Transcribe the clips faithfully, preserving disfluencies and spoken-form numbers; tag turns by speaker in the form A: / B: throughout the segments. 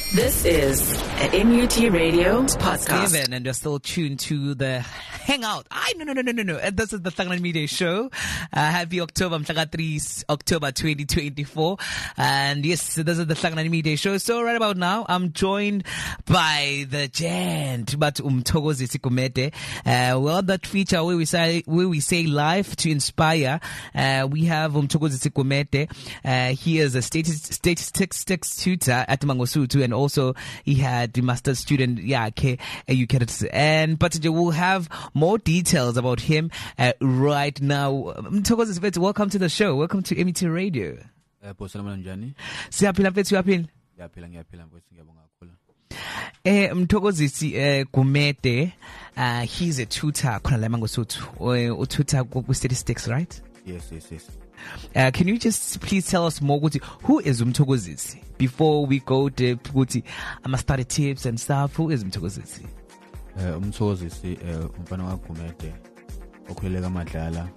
A: This is an M U T Radio podcast.
B: Steven, and you're still tuned to the Hangout. I no no no no no no. And this is the Hlangana Media Show. Uh, happy October, three October twenty twenty-four. And yes, this is the Hlangana Media Show. So right about now, I'm joined by the gent, but Umthokozisi Gumede. Uh, well, that feature where we say where we say life to inspire. Uh, we have Umthokozisi Gumede. Uh, he is a statistics statistics tutor at Mangosuthu, and also he had the master's student, yeah, okay, educated. And but we'll have more details about him uh, right now. Mthokozisi, welcome to the show. Welcome to M U T Radio.
C: Eh Bosalama njani?
B: Siyaphila mfethu, uyaphila?
C: Ngiyaphila ngiyaphila mfethu, ngiyabonga kakhulu.
B: Eh Mthokozisi eh Gumede, uh he's a tutor khona la Mangosuthu. U tutor ku statistics, right?
C: Yes, yes, yes.
B: Uh, can you just please tell us more ukuthi who is Mthokozisi before we go deep ukuthi ama study tips and stuff? Who is Mthokozisi?
C: Eh Umthokozisi eh umfana kaGumede okhweleka amadlala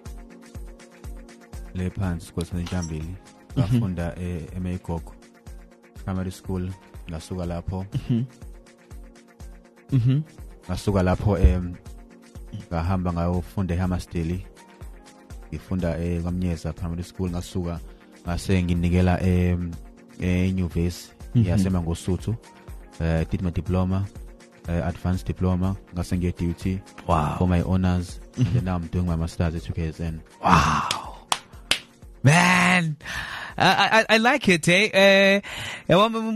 C: le phansi kwesona Njambili. Ngafunda eh eMayigogo Primary School, ngasuka lapho.
B: Mhm. Mhm.
C: Ngasuka lapho em ngahamba ngayofunda eHammerstile. Ngifunda eh kwaMnyeza Primary School, ngasuka ngase nginikela em enyuvesi yaseMangosuthu. Uh, did my diploma, uh, advanced diploma, ngase ngiye D U T.
B: Wow.
C: For my honors, and then now I'm doing my masters at U K S N.
B: Wow. Man, I, I, I like it, eh? Uh,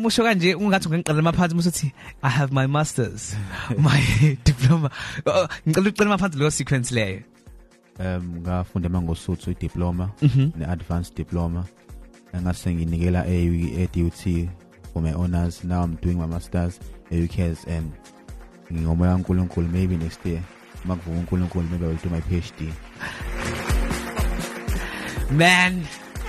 B: I have my masters, my diploma. Sequence layer.
C: Um, ngafunda eMangosuthu diploma,
B: Mhm.
C: ne advanced diploma, ngase nginikela e D U T for my honors. Now I'm doing my masters at U K S N. Ngomoya kaNkulunkulu, maybe next year, makuvuka uNkulunkulu, maybe I will do my PhD.
B: Man,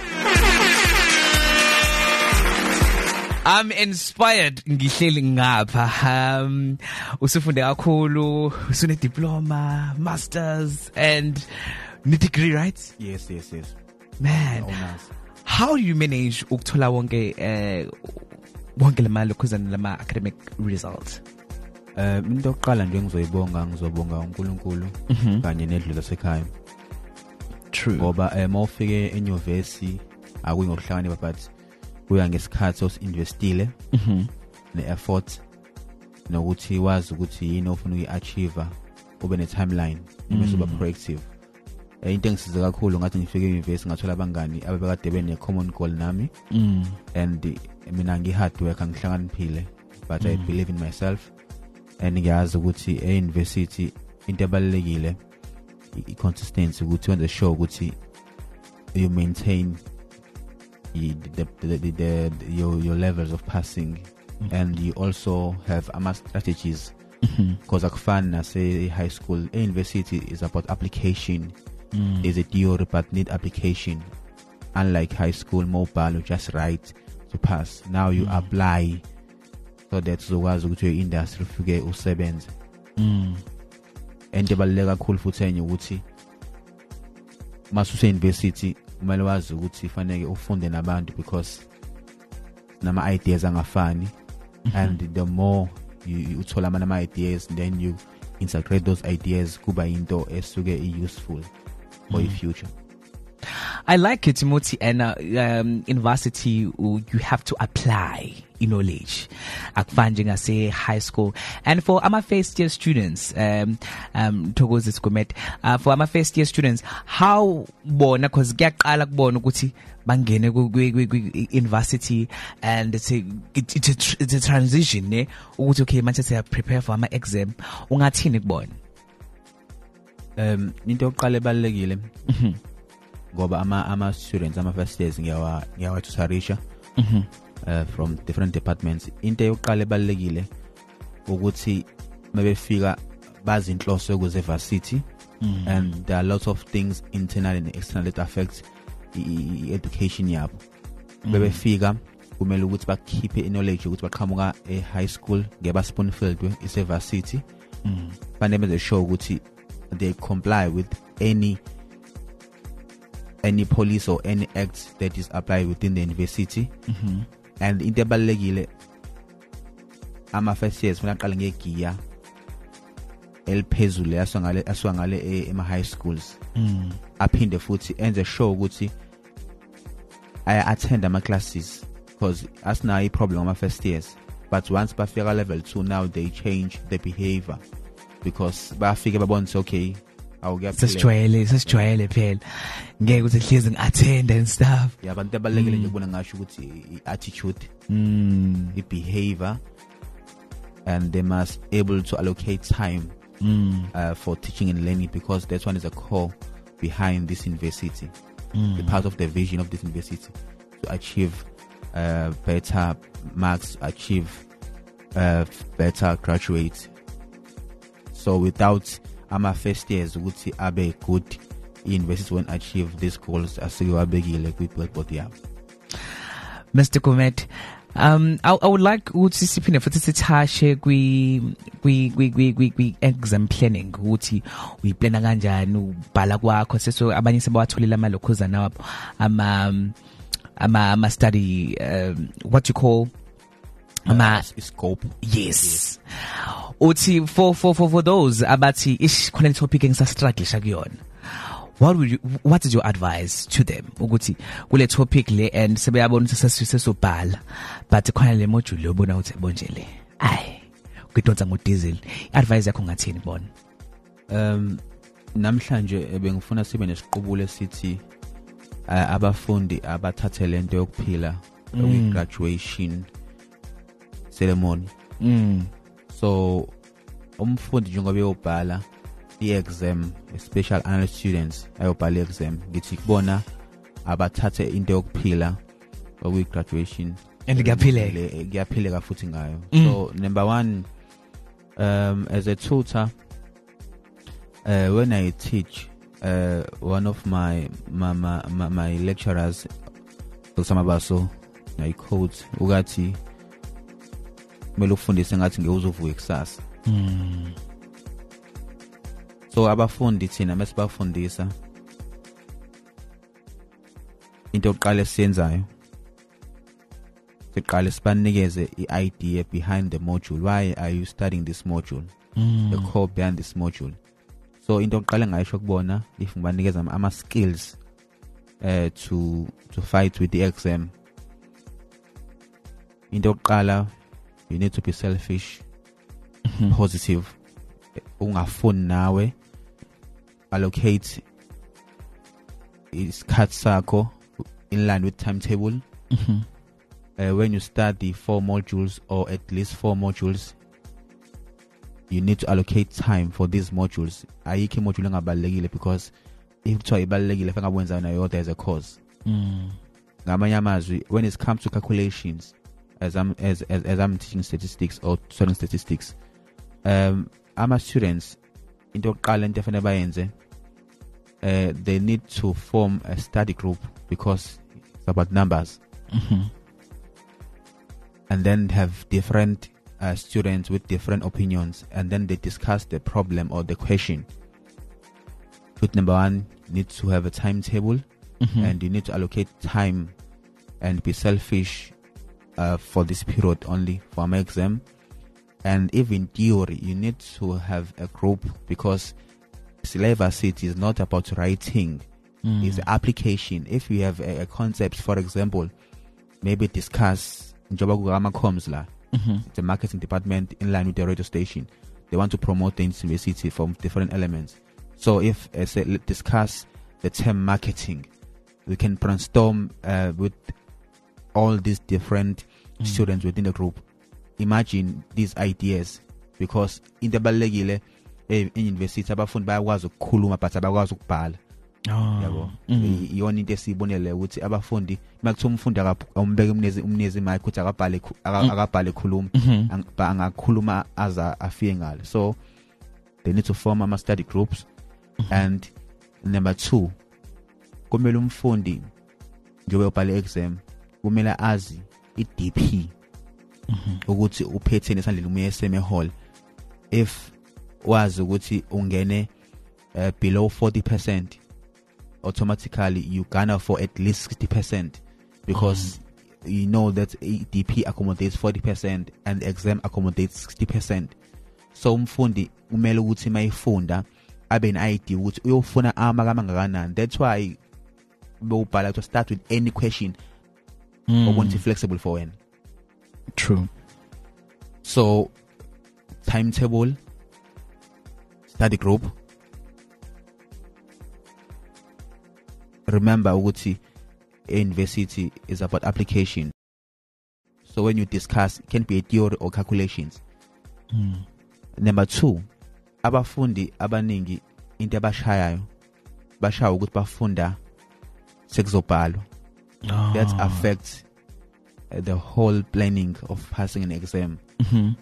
B: I'm inspired ngihleli ngapha. Um usufunde kakhulu, usune diploma, masters and ne degree, right?
C: Yes, yes, yes.
B: Man,
C: Honors.
B: how do you manage ukuthola wonke eh wonke lemali kuzana lama academic results?
C: Um, into yokuqala nje ngizoyibonga ngizobonga uNkulunkulu kanye nedlu lasekhaya.
B: True.
C: Ngoba eh mawufike enyuvesi akuyingokuhlakanipha, but kuya ngesikhathi osinvestile
B: Mhm.
C: ne-effort nokuthi wazi ukuthi yini ofuna ukuyi-achieve, ube ne-timeline, bese uba proactive. Eh into engisize kakhulu ngathi ngifike enyuvesi ngathola abangani ababekade bene-common goal nami,
B: Mm.
C: and eh, mina ngi-hard worker, ngihlakaniphile, but I believe in myself, and ngiyazi ukuthi e-university into ebalulekile i-consistency, ukuthi wenze sure ukuthi you maintain the, the, the, the, the, your, your levels of passing, and you also have ama strategies, because akufani nase high school. University is about application. There's a theory but need application. Unlike high school, mobile, you just write to pass. Now you apply, so that's uzokwazi ukuthi your industry ufike usebenze.
B: Mm.
C: Ento ebaluleke kakhulu futhi enye ukuthi masuse university kumele wazi ukuthi fanele ufunde nabantu, because nama ideas angafani, and the more you, you uthola ama ideas, then you integrate those ideas kuba into esuke i-useful for your future.
B: I like it, Timothy, and uh, um, in varsity uh, you have to apply knowledge. Akufani I say high school, and for our first year students, um, um, Thokozisi Gumede, uh, for our first year students, how bona because kuyaqala kubona ukuthi bangene ku university, and it's a it, it's a tr- it's a transition ne ukuthi okay manje siya prepare for ama exam, ungathini kubona?
C: Um, into yokuqala ebalekile ngoba ama ama students ama first years ngiyawa ngiyawa tutorisha uh, from different departments. Into yokuqala ebalekile ukuthi mabefika bazi inhloso yokuze varsity, and there are lots of things internal and external that affect the education yabo. Bebefika kumele ukuthi bakhiphe knowledge ukuthi baqhamuka e high school ngeba spoon filled we is a varsity. Fanele benze sure ukuthi they comply with any any police or any act that is applied within the university. And into ebalekile ama first years funa aqale ngegear eliphezulu yasongale aswangale ema high schools
B: mm.
C: aphinde futhi enze sure ukuthi I attend ama classes because asina i problem ama first years, but once bafika level two now they change the behavior because bafike babona okay awukuyaphila
B: sesijwayele sesijwayele phela ngeke ukuthi hlezi ngiattend and stuff
C: yeah abantu abalekile nje kubona ngasho ukuthi attitude
B: mm.
C: the behavior, and they must able to allocate time
B: mm.
C: uh, for teaching and learning because that one is a core behind this university,
B: mm.
C: the part of the vision of this university to achieve uh, better marks, achieve uh, better graduates. So without ama first years ukuthi abe good, university won't achieve these goals asiwabekile kwi-blackboard yabo.
B: Mister Kumet, um I, I would like ukuthi siphinde futhi sithashe kwi kwi kwi kwi exam planning ukuthi uyiplana kanjani ubhala kwakho seso abanye sebawatholela amalokhoza nawo ama ama ama study um, what you call ama
C: uh, scope.
B: Yes, yes. Uthi for for for for those abathi ish khona topic engisa struggle shakuyona, what would you, what is your advice to them ukuthi kule topic le and sebeyabona ukuthi sesobhala but khona le module yobona ukuthi bonjele ay kudonsa ngodiesel, advice yakho ngathini bona?
C: um namhlanje ebengifuna sibe nesiqubulo esithi uh, abafundi abathathe lento yokuphila
B: mm.
C: graduation ceremony
B: mm.
C: so umfundi njengoba eyobhala i-exam, special analyst students ayobhala i-exam, ngithi kubona abathathe into yokuphila okuyi-graduation
B: and kuyaphileka
C: kuyaphileka futhi ngayo.
B: mm.
C: So number one, um as a tutor, uh, when I teach, uh, one of my my my, my lecturers Samabaso I quote ugathi kumele ufundise ngathi ngeuzuvuka ekusasa.
B: mm.
C: So abafundi thina mesibafundisa into yokuqala esiyenzayo siqale sibanikeze i-idea behind the module. Why are you studying this module?
B: mm.
C: The core behind this module. So into yokuqala ngayisho kubona if ngibanikeza ama skills uh, to to fight with the exam. Into yokuqala, you need to be selfish,
B: mm-hmm.
C: positive, ungafuni nawe, allocate isikhathi sakho in line with timetable.
B: mm-hmm.
C: Uh, when you study four modules or at least four modules, you need to allocate time for these modules. Ayikho module engabalekile because if kuthiwa ibalekile fengabwenza nayo there is a cause.
B: mm.
C: Ngamanye amazwi, when it comes to calculations, as I'm as as, as I'm teaching statistics or studying statistics, um ama students into yokuqala into efanele bayenze, uh, they need to form a study group because it's about numbers.
B: mm-hmm.
C: And then have different uh, students with different opinions, and then they discuss the problem or the question. Truth number one, you need to have a timetable,
B: mm-hmm.
C: and you need to allocate time and be selfish uh, for this period only for my exam. And even theory, you need to have a group because syllabus it is not about writing,
B: mm.
C: it's application. If you have a, a concept, for example, maybe discuss njoba kugama comms la,
B: mm-hmm.
C: the marketing department in line with the radio station, they want to promote the university from different elements. So if uh, say, let's discuss the term marketing, we can brainstorm uh, with all these different mm. students within the group. Imagine these ideas, because in the ballegile in university abafundi bayakwazi ukukhuluma but abakwazi ukubhala. Yabo, iyona into esibonele ukuthi abafundi makuthiwa umfundi akumbeke umnezi umnezi mic ukuthi akabhale akabhale khuluma angakhuluma aza afike ngale. So they need to form ama study groups. And number two, kumele umfundi njobe ubhale exam kumele azi i-D P ukuthi uphethe nesandleni umuye eseme hall. If wazi ukuthi ungene uh, below forty percent, automatically you garner for at least sixty percent because you know that E D P accommodates forty percent and the exam accommodates sixty percent. So umfundi umele ukuthi mayifunda abe ne idea ukuthi uyofuna ama kamangakanani. That's why bewubhala to start with any question
B: mm.
C: ukuthi flexible for when.
B: True.
C: So timetable, study group. Remember ukuthi university is about application. So when you discuss, it can be a theory or calculations.
B: Mm.
C: Number two, abafundi abaningi into abashayayo bashaya ukuthi bafunda sekuzobhalwa.
B: Oh.
C: That affects uh, the whole planning of passing an exam.
B: Mhm.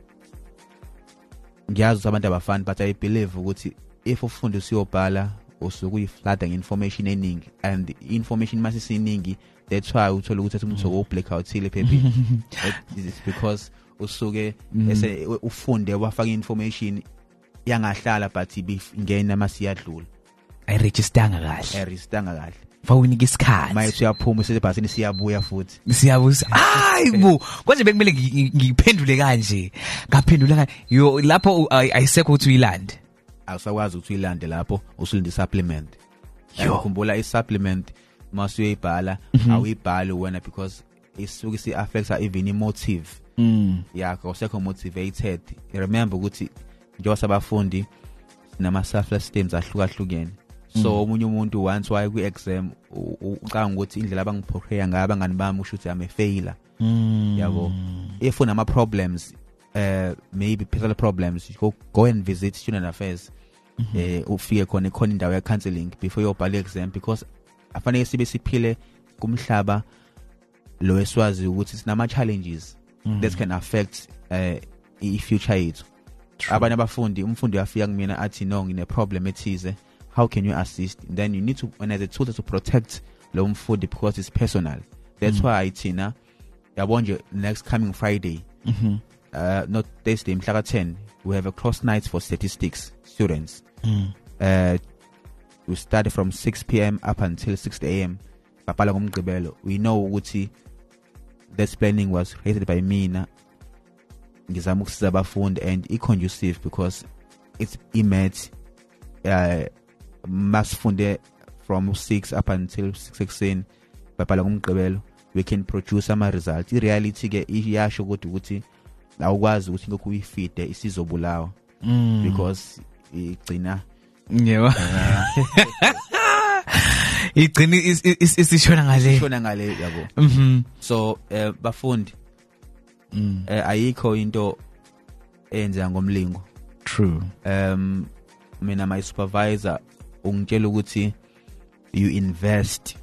C: Ngiyazi abantu abafani, but I believe ukuthi if ufundi usiyobhala usuku uyiflada nge-information eningi, and information mase siningi, that's why uthola ukuthi umuntu uzo blackout ile phephi. It's because usuke ese ufunde wafaka information yangahlala but ibingena masiyadlula.
B: Ayirejistanga kahle.
C: Ayirejistanga kahle.
B: Fawunika isikhathi.
C: Mayithi uyaphuma usebhasini siyabuya futhi.
B: Siyabuza. Hayibo, konje bekumele ngiphendule kanje. Ngaphendula kanje. Yo lapho ayisekho ukuthi uyilande.
C: Awusakwazi ukuthi uyilande lapho usulinde supplement.
B: Yo,
C: ukhumbula i-supplement mase uyibhala awuyibhali wena because isuke si affects even emotive.
B: Mm.
C: Yakho usekho motivated. Remember ukuthi njengoba sabafundi nama self-esteem ahlukahlukene. So umunye umuntu once waye ku exam ucanga ukuthi indlela abangiprepare ngayo abangani bami usho ukuthi I'm a failure. Yabo. If unama problems, uh maybe personal problems, you go, go and visit student affairs. Eh ufike khona khona indawo ya counseling before uyobhala exam, because afanele sibe siphile kumhlaba lo eswazi ukuthi sinama challenges that can affect uh i future yethu. Abanye abafundi umfundi uyafika kumina athi no ngine problem ethize, how can you assist? Then you need to, when as a tool to protect lo mfundi because it's personal. That's mm. why Tina yabonje next coming Friday,
B: mm-hmm.
C: uh not Thursday, mhlaka ten, we have a cross night for statistics students.
B: Mm.
C: Uh we start from six p.m. up until six a.m. Babhala ngomgqibelo. We know ukuthi this planning was created by mina. Ngizama ukusiza abafundi and i-conducive because it's imet uh masifunde from six up until six ekuseni babhala ngomgqibelo. We can produce ama results. I reality ke iyasho ukuthi ukuthi awukwazi ukuthi ngeke uyifide isizobulawa because igcina
B: yebo igcina isishona ngale
C: ishona ngale yabo.
B: Mhm.
C: So uh, bafundi
B: mm.
C: uh, ayikho into enza ngomlingo.
B: True.
C: Um mina my supervisor ungitshela ukuthi you invest.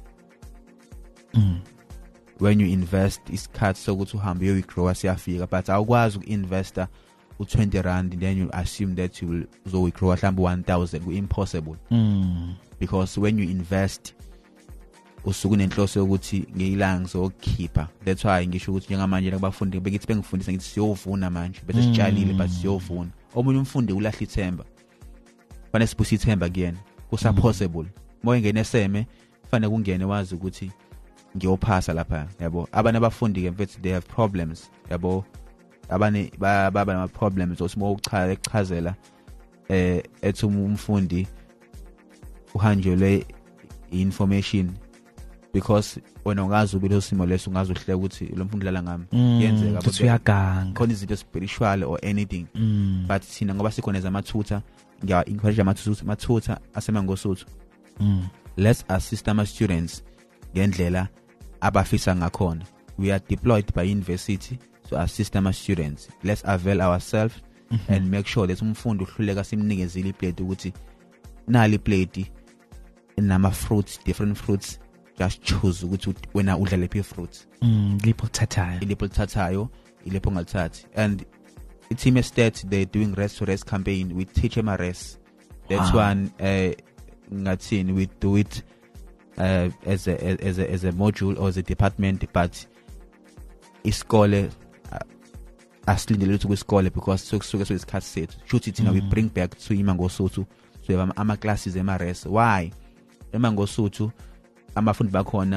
B: Mm.
C: When you invest isikhathi sokuthi uhambe uyogrow siyafika, but awukwazi uku-investa u twenty rand and then you assume that you will uzogrow mhlawumbe one thousand. Impossible.
B: Mm.
C: Because when you invest usuku nenhloso yokuthi ngiyilanga ngizokhipha. That's why ngisho ukuthi njengamanje labafundi bekithi bengifundisa ngithi siyovuna manje bese sitshalile but siyovuna. Omunye umfundi ulahla ithemba. Fanele sibusa ithemba kuyena. Kusa possible. Moya ngene eseme fanele kungene wazi ukuthi ngiyophasa lapha, yabo. Abanye abafundi ke mfethu they have problems, yabo. Abanye baba nama problems osimo ukuchaza ekuchazela eh ethi umfundi uhanjelwe information because wena ungazi ubilo simo leso ungazi uhleke ukuthi lo mfundi dlala ngami yenzeka
B: ukuthi uyaganga
C: khona izinto spiritual or anything.
B: Mm.
C: But sina ngoba sikhona zamathutha ngiya encourage amathutha mathutha asemangosuthu.
B: Mm.
C: Let's assist our students ngendlela abafisa ngakhona. We are deployed by university to assist our students. Let's avail ourselves mm-hmm. and make sure that umfundi uhluleka simnikezile iplate ukuthi nali plate inama fruits, different fruits, just choose ukuthi wena udla lephi fruits.
B: Mm, lipo thathayo.
C: Lipo thathayo, ilepo ngalithathi. And the team estate they're doing rest to rest campaign. We teach them a rest. That's
B: wow.
C: one uh ngathini we do it uh as a as a as a module or as a department, but isikole asilindele ukuthi kwisikole because sokusuke so isikhathi sethu shothi thina we bring back to iMangosuthu so ama classes ema rest. Why? eMangosuthu abafundi bakhona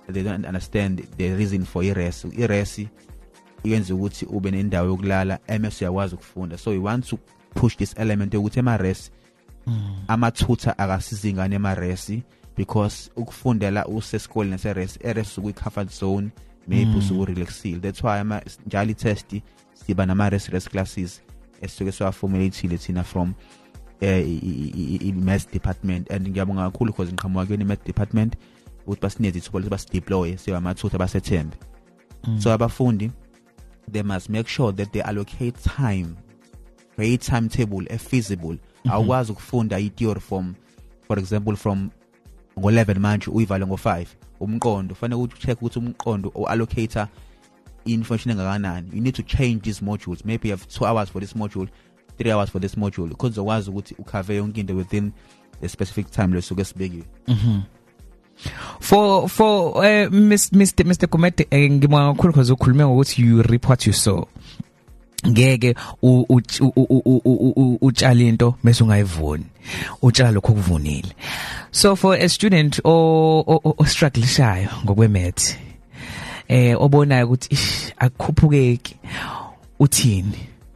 C: they don't understand the reason for i-rest. I-rest yenza ukuthi ube nendawo yokulala emes uyakwazi ukufunda. So we want to push this element ukuthi ema-rest mm. ama-tutor akasiza ingane ema-rest because ukufundela usesikoleni nase-rest e-rest ukuyi-comfort zone maybe usuku-relaxile. That's why ama njalo i-test siba nama-rest rest classes esisuke siwaformulathile thina from eh i-maths department, and ngiyabonga kakhulu because ngiqhamuka kuyona i-maths department ukuthi basineze ithuba ukuthi basideploye sibe ama-tutor basethembe. So abafundi they must make sure that they allocate time, create timetable a feasible. Awukwazi ukufunda i-theory from for example from ngo eleven manje uyivale ngo five. Umqondo fanele ucheck ukuthi umqondo u-allocator information engakanani. You need to change these modules. Maybe you have two hours for this module, three hours for this module, because ukwazi ukuthi ukhave yonke into within a specific time lesuke sibekiwe.
B: Mhm. For for uh, Mister Mister Gumede ngibonga kakhulu because ukhulume ngokuthi you reap what you sow. Ngeke utshala into bese ungayivuni, utshala lokho kuvunile. So for a student o strugglishayo ngokweMath eh obonayo ukuthi akukhuphukeki uthini?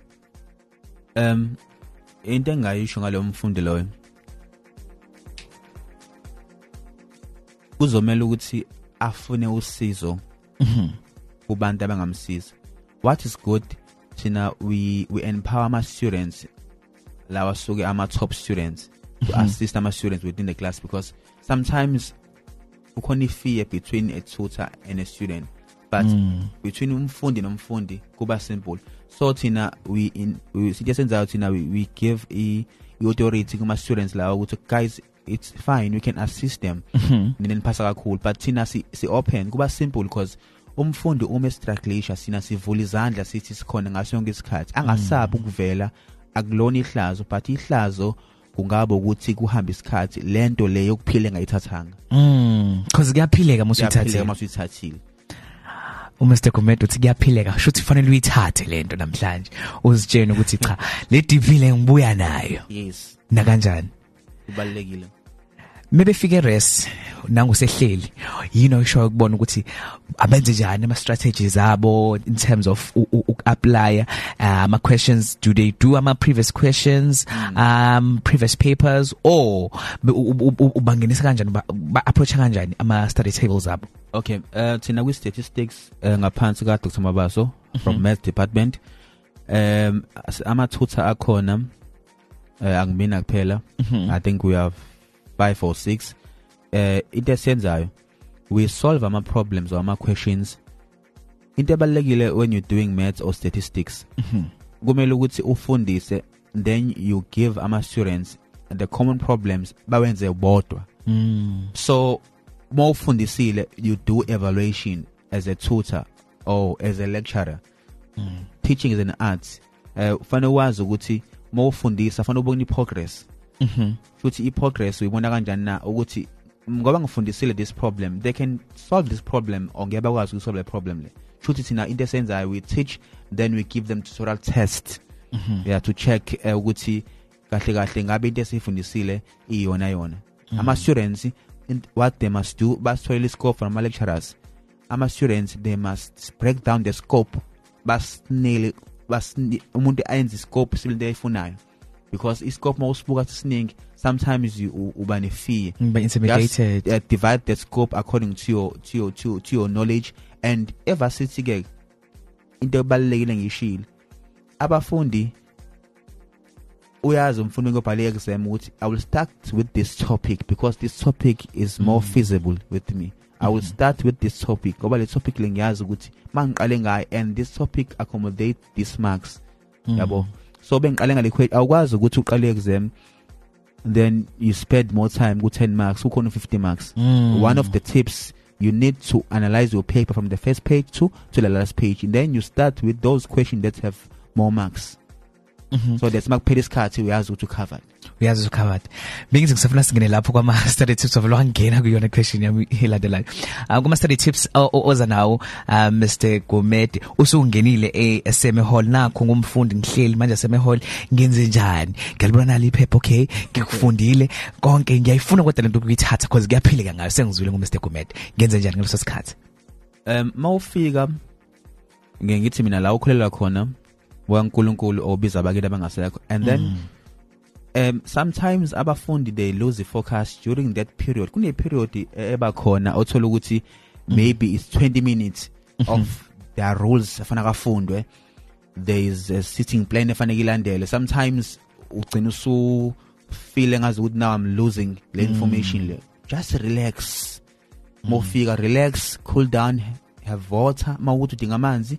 C: Um into engayisho ngalo mfundi loyo kuzomela ukuthi afune usizo kubantu abangamsiza. What is good thina we we empower our students lawa suke ama top students to mm-hmm. assist our students within the class, because sometimes ukhona fear between a tutor and a student, but mm. between umfundi nomfundi kuba simple. So thina we in we suggestions thina we, we give a authority kuma students lawa ukuthi guys it's fine, we can assist them nini phasa kakhulu, but thina si, si open kuba simple because umfundi uma strugglisha sina sivula izandla sithi sikhona ngaso yonke isikhathi angasabi ukuvela akulona ihlazo, but ihlazo kungaba ukuthi kuhamba isikhathi lento leyo yokuphila engayithathanga
B: mm because kuyaphileka musuyithathile
C: musuyithathile
B: uMr Gumede uthi kuyaphileka shuthi fanele uyithathe lento namhlanje uzitshene ukuthi cha le divile ngibuya nayo.
C: Yes,
B: na kanjani
C: kubalekile
B: maybe fike res nangusehleli yino isho ukubona ukuthi abenze njani ama strategies abo in terms of apply ama questions, do they do ama previous questions mm. um previous papers or ubangenisa kanjani ba approach kanjani ama study tables abo?
C: Okay, uh thina kwi statistics uh, ngaphansi ka Doctor Mabaso mm-hmm. from math department um ama tutor akhona uh, angimina kuphela mm-hmm. I think we have five or six. Uh, into esenzayo we solve our problems or our questions. Into ebalekile when you're doing maths or statistics kumele ukuthi ufundise, then you give our students the common problems bawenze bodwa.
B: mm.
C: So more ufundisile you do evaluation as a tutor or as a lecturer.
B: mm.
C: Teaching is an art. Uh, fanele wazi ukuthi more ufundisa fanele ubone progress.
B: Mhm.
C: Futhi i-progress uyibona kanjani na ukuthi ngoba ngifundisile this problem they can solve this problem or ngeke bakwazi ukusolve the problem le. Futhi thina into esenzayo we teach, then we give them tutorial test
B: mm-hmm.
C: yeah to check ukuthi kahle kahle ngabe into esifundisile iyona yona.
B: mm-hmm.
C: Ama students what they must do basithola scope from ama lecturers. Ama students they must break down the scope basinele bas umuntu ayenze scope silento ayifunayo, because iscope mawusibuka siningi sometimes you uba ne fear,
B: but intimidated.
C: Just, uh, divide the scope according to your to your to, to your knowledge, and ever sithi ke into ebalekile ngishilo abafundi uyazi umfundi ngobhala exam ukuthi I will start with this topic because this topic is more mm. feasible with me. I will start with this topic ngoba le topic lengiyazi ukuthi mangiqale ngayo and this topic accommodate these marks. mm. Yabo, so bengiqale ngale question awukwazi ukuthi uqale exam then you spend more time ku ten marks ukhona fifty marks.
B: mm.
C: One of the tips, you need to analyze your paper from the first page to to the last page, and then you start with those questions that have more marks. mm-hmm. So that's makuphela isikhathi uyazi ukuthi ucovered
B: uyazi ucovered bengithi ngisafuna singene lapho kwama study tips of lokungena kuyona question yami elandelayo uh, kuma study tips oza nawo uh, Mister Gumede usungenile e-S M Hall nakho ngumfundi ngihleli manje e-S M Hall ngenze njani ngiyalibona nali iphepha okay ngikufundile konke ngiyayifuna kodwa lento ukuyithatha because kuyaphileka ngayo sengizwile nguMister Gumede ngenze njani ngaleso sikhathi
C: um mawufika ngeke ngithi mina la ukholela khona waNkulunkulu obiza abakini abangasekho and then mm. um sometimes abafundi they lose the focus during that period kune period eba khona othola ukuthi mm. maybe it's twenty minutes mm-hmm. of their rules afana kafundwe there is a sitting plan efanele ilandele sometimes ugcina usu feeling as ukuthi now I'm losing the information mm. le just relax mm. mofika relax cool down have water mawuthi udinga amanzi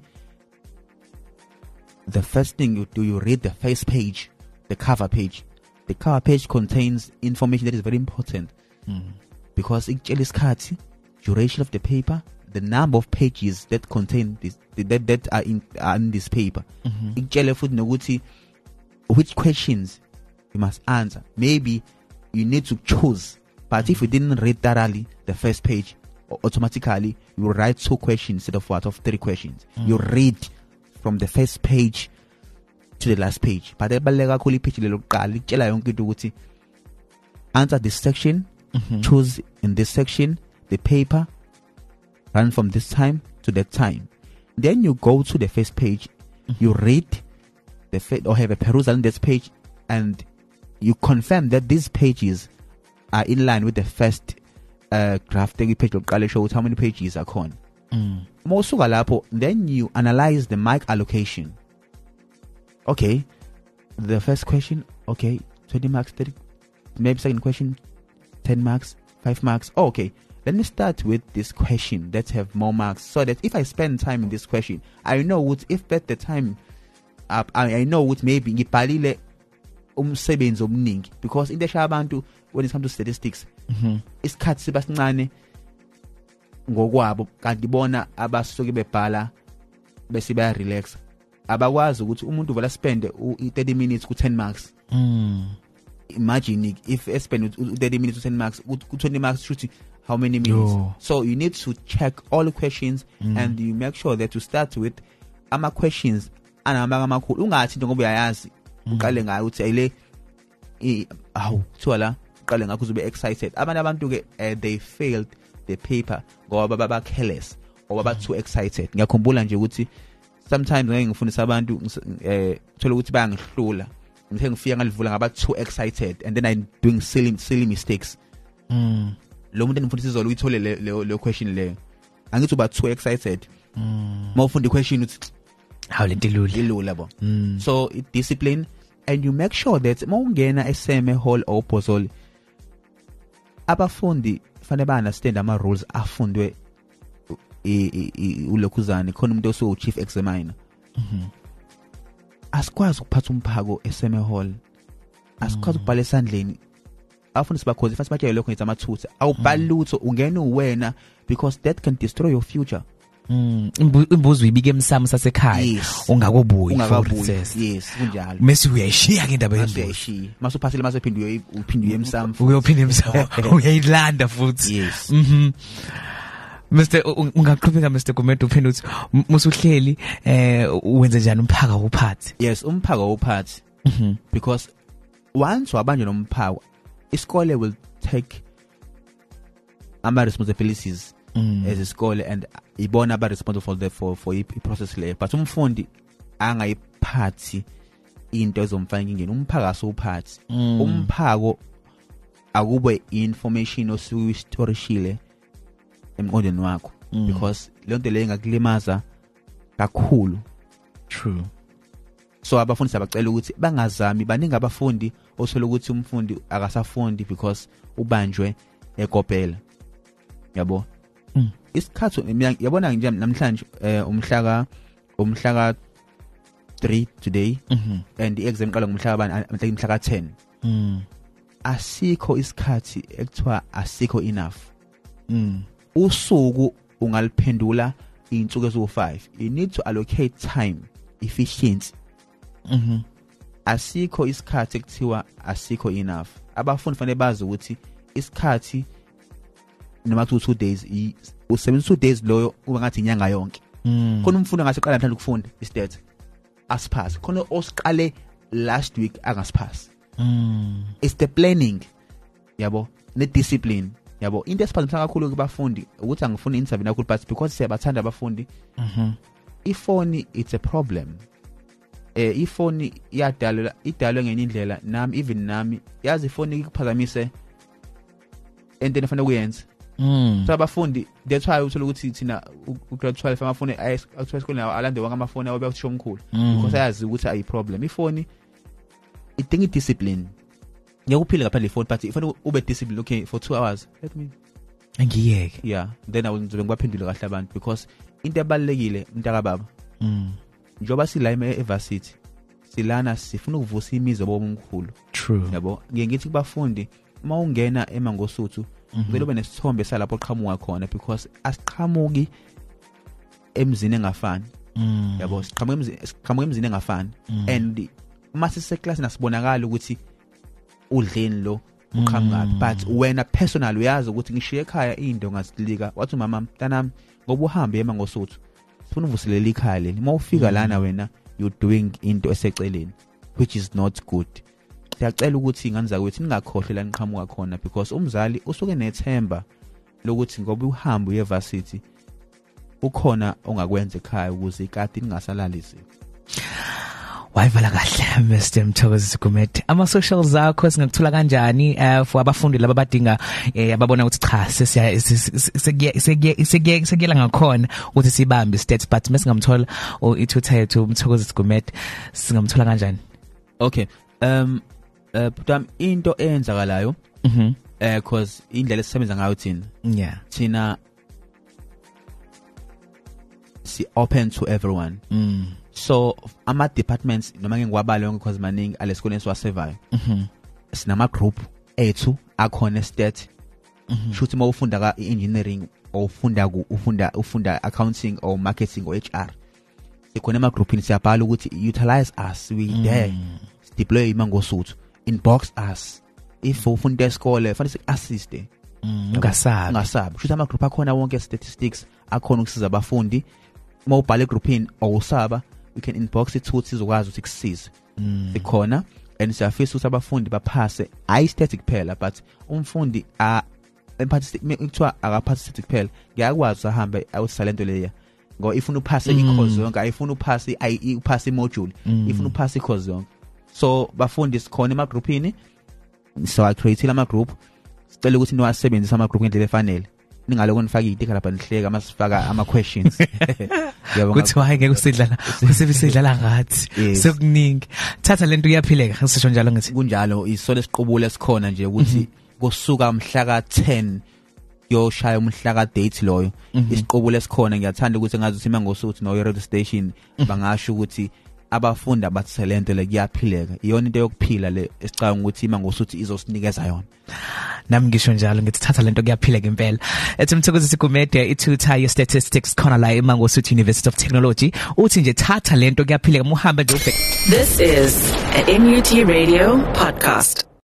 C: the first thing you do you read the first page the cover page the cover page contains information that is very important mm. because ikutshela isikhathi duration of the paper the number of pages that contain this that that are in, are in this paper mm-hmm. ikutshela futhi nokuthi which questions you must answer maybe you need to choose but mm-hmm. if you didn't read thoroughly the first page automatically you will write two questions instead of what of three questions mm-hmm. you read from the first page to the last page but ebaleka kakhulu ipage lelo kuqala ikutshela yonke into ukuthi answer this section mm-hmm. choose in this section the paper run from this time to that time then you go to the first page mm-hmm. you read the fa- or have a perusal on this page and you confirm that these pages are in line with the first uh, drafting page lokuqala show how many pages are khona mm. Mosuka lapho then you analyze the mic allocation okay the first question okay twenty marks thirty maybe second question ten marks five marks oh, okay let me start with this question that have more marks so that if I spend time in this question I know what if at the time up I, I know what maybe ngibhalile umsebenzi omningi because into esha abantu when it comes to statistics mhm isikhathi sibasincane ngokwabo kanti bona abasuke bebhala bese baya relax abakwazi ukuthi umuntu uvela spend thirty minutes ku ten marks mm imagine if I spend thirty minutes to ten marks ku twenty marks should how many minutes Yo. So you need to check all the questions mm. and you make sure that you start with ama questions anama amakhulu ungathi ngoba uyayazi uqale ngayo uthi ayile awu kuthiwa la uqale ngakho uzobe excited abantu abantu ke they failed the paper ngoba baba careless or baba too excited ngiyakhumbula nje ukuthi sometimes ngeke ngifundisa abantu eh thola ukuthi bayangihlula ngithe ngifika ngalivula ngaba too excited and then I'm doing silly silly mistakes mm lo muntu engifundisa izolo uyithole le le question le angithi uba too excited mm mawufunda i-question uthi how lento ilula ilula bo mm. So it discipline and you make sure that mawungena e-S M Hall or Pozole abafundi fanele ba understand ama rules afundwe ulokhuzane khona umuntu oso chief examiner mhm asikwazi ukuphatha umphako e-S M Hall asikwazi ukubhala esandleni abafundi sibakhoze fast batshele lokho ngithi amathutha awubhalutho ungena uwena because that can destroy your future mm imbuzo uyibike emsamo sasekhaya ungakobuyi ungakabuyi yes kunjalo
B: mase uyayishiya ke indaba
C: yembuzo uyayishiya mase uphathele mase uphinde uphinde uyemsamo
B: uyophinda emsamo uyayilanda futhi
C: yes
B: mhm Mister ungaqhubeka Mister Gumede uphinde uthi musuhleli eh wenze njani umphaka uphathi
C: yes umphaka uphathi mhm because once wabanje nomphako isikole will take ama responsibilities mm. as a school and ibona aba responsible for the for for i process le but umfundi angayiphathi into ezomfaka ingene umphaka asuphathi mm. umphako akube information osuyistorishile emqondweni wakho mm. because lento le ingakulimaza kakhulu
B: true
C: so abafundi sabacela ukuthi bangazami baningi abafundi osola ukuthi umfundi akasafundi because ubanjwe ekopela yabo mm. isikhathi yabona nje namhlanje umhlaka umhlaka three today mm-hmm. and i-exam qala ngomhlaka bani umhlaka ten mm. asikho isikhathi ekuthiwa asikho enough mm. usuku ungaliphendula insuku eziwu five you need to allocate time efficiency
B: mhm
C: asikho isikhathi ekuthiwa asikho enough. Abafundi fanele bazi ukuthi isikhathi noma two days usebenza two days loyo kuba ngathi inyanga yonke. Khona umfundi angasiqala mhlawumbe ukufunda istat asipass. Khona osiqale last week angasipass. It's the planning. Yabo, ne discipline. Yabo, into esiphazamisa kakhulu kubafundi ukuthi angifuni interview kakhulu but because siyabathanda abafundi. Mhm. Ifoni it's a problem. Eh ifoni iyadalwa idalwe ngenye indlela nami even nami yazi ifoni ikuphazamise into efanele kuyenza. Mm. So abafundi that's why uthola ukuthi thina ugrade twelve amafoni ayathola isikole nawo alande wonke amafoni awo beyasho omkhulu because ayazi ukuthi ayi problem. Ifoni idinga discipline. Ngiyakuphila ngaphandle ifoni but ifoni ube discipline okay for two hours. Let me
B: ngiyeke.
C: Yeah, then I will ngizobe ngibaphendule kahle abantu because into ebalekile mntaka baba. Mm. Njoba sila e-varsity silana sifuna ukuvusa imizwa bomkhulu.
B: True.
C: Yabo, ngiye ngithi kubafundi uma ungena eMangosuthu vele ube nesithombe salapho oqhamuka khona because asiqhamuki emzini engafani. Yabo, siqhamuka emzini siqhamuka emzini engafani and uma sise class nasibonakala ukuthi udleni lo uqhamuka but wena personal uyazi ukuthi ngishiye ekhaya into ngasilika wathi mama mntanami ngoba uhambe eMangosuthu sifuna uvuselela ikhaya leli uma ufika lana wena you doing into eseceleni which is not good. Siyacela ukuthi ingane zakwethu ningakhohle la niqhamuka khona because umzali usuke nethemba lokuthi ngoba uhambe uyevarsity ukhona ongakwenza ekhaya ukuze ikati ningasalalisi.
B: Wayivala kahle Mister Mthokozisi Gumede. Ama socials zakho singakuthola kanjani eh for abafundi laba badinga eh ababona ukuthi cha sesiya sesiya sesiya sekuyela ngakhona ukuthi sibambe stats but mesingamthola o ithuta yethu Mthokozisi Gumede singamthola kanjani?
C: Okay. Um uh but into eyenzakalayo mhm eh because indlela esisebenza ngayo thina.
B: Yeah.
C: Thina si open to everyone. Mm. So ama departments noma ngikwabala yonke because maningi alesikoleni siwasevayo. Mhm. Sinama group ethu akhona stat. Mhm. Shuthi mawufunda ka engineering or ufunda ku ufunda ufunda accounting or marketing or H R. Sikhona ama groupini siyabhala ukuthi utilize us we mm. there. Deploy iMangosuthu inbox us if ufunda esikole fanele assist.
B: Mm. Ungasabi.
C: Ungasabi. Shuthi ama group akhona wonke statistics akhona ukusiza abafundi. Uma ubhale groupini awusaba you can inbox it ukuthi sizokwazi ukuthi kusize. Sikhona and siyafisa ukuthi abafundi baphase ayi static phela but umfundi a emphathisithi akaphathisithi phela ngiyakwazi ahambe awusalento leya ngo ifuna uphase i-course yonke ayifuna uphase I uphase i-module ifuna uphase i-course yonke. So bafundi sikhona ema groupini so I create ama group sicela ukuthi niwasebenzise ama group ngendlela efanele. Ningaloko nifaka itika lapha nihleka masifaka ama questions.
B: Yabo kuthi hayi ngeke usidlala usebisidlala ngathi sokuningi thatha lento uyaphileka ngisho njalo ngithi
C: kunjalo isole siqubule sikhona nje ukuthi kusuka mhla ka ten yoshaya umhla ka date loyo isiqubule sikhona ngiyathanda ukuthi ngazi ukuthi iMangosuthu no radio station bangasho ukuthi abafunda bathelente le kuyaphileka iyona into yokuphila le esicanga ukuthi iMangosuthu izosinikeza yona.
B: Nami ngisho njalo ngithi thatha lento kuyaphileka impela. Ethi Mthokozisi Gumede ithutha ye statistics khona la eMangosuthu University of Technology uthi nje thatha lento kuyaphileka muhambe nje ubheke.
A: This is a N U T Radio podcast.